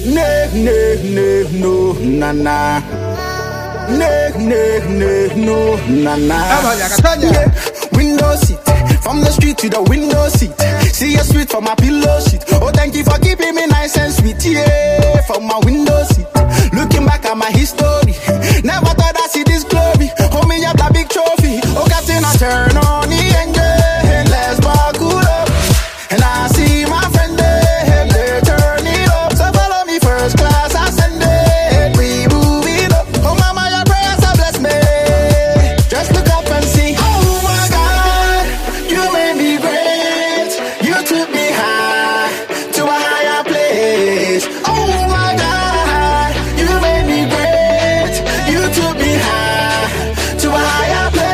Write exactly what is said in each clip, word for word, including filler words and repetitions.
Ne, ne, ne, no, na, na. Ne, ne, ne, no, na, na. Yeah. Window seat, from the street to the window seat. See you sweet from my pillow sheet. Oh, thank you for keeping me nice and sweet. Yeah, from my window seat. Looking back at my history, never thought I'd see this glory. Hold me up that big trophy. Oh, Captain, I turn on the engine. Let's buckle up. And I see my friend there. They turn it up. So follow me first class, I send it. We move it up. Oh, mama, your prayers have blessed me. Just look up and see. Oh, my God, you made me great. You took me high to a higher place. Oh, my God, you made me great. You took me high to a higher place.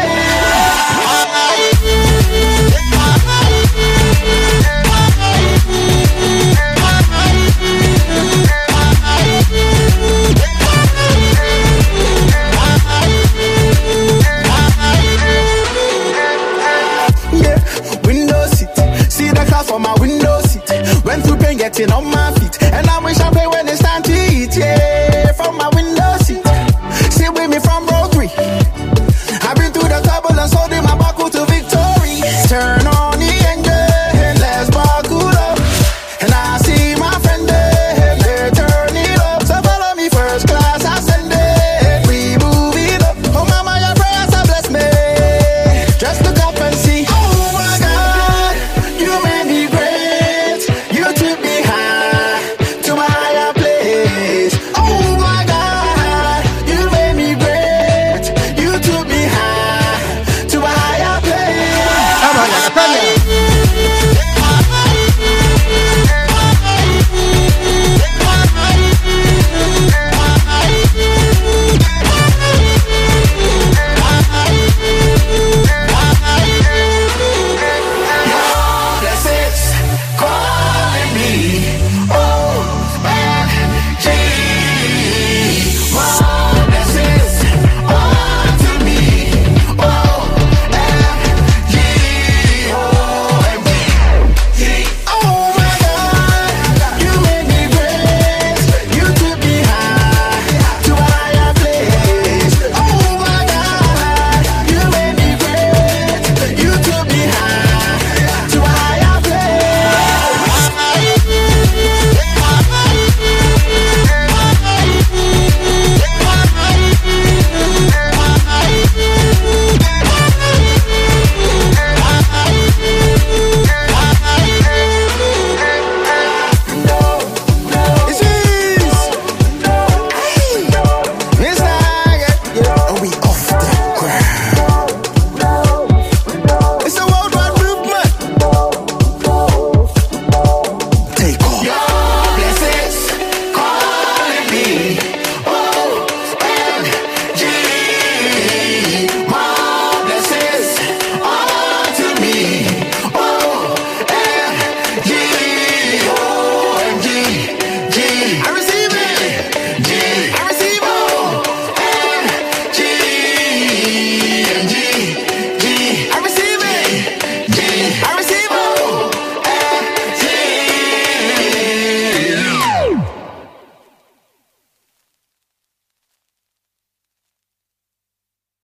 Yeah, window seat. See the clouds from my window seat. Went through pain getting on my feet. And I wish I pray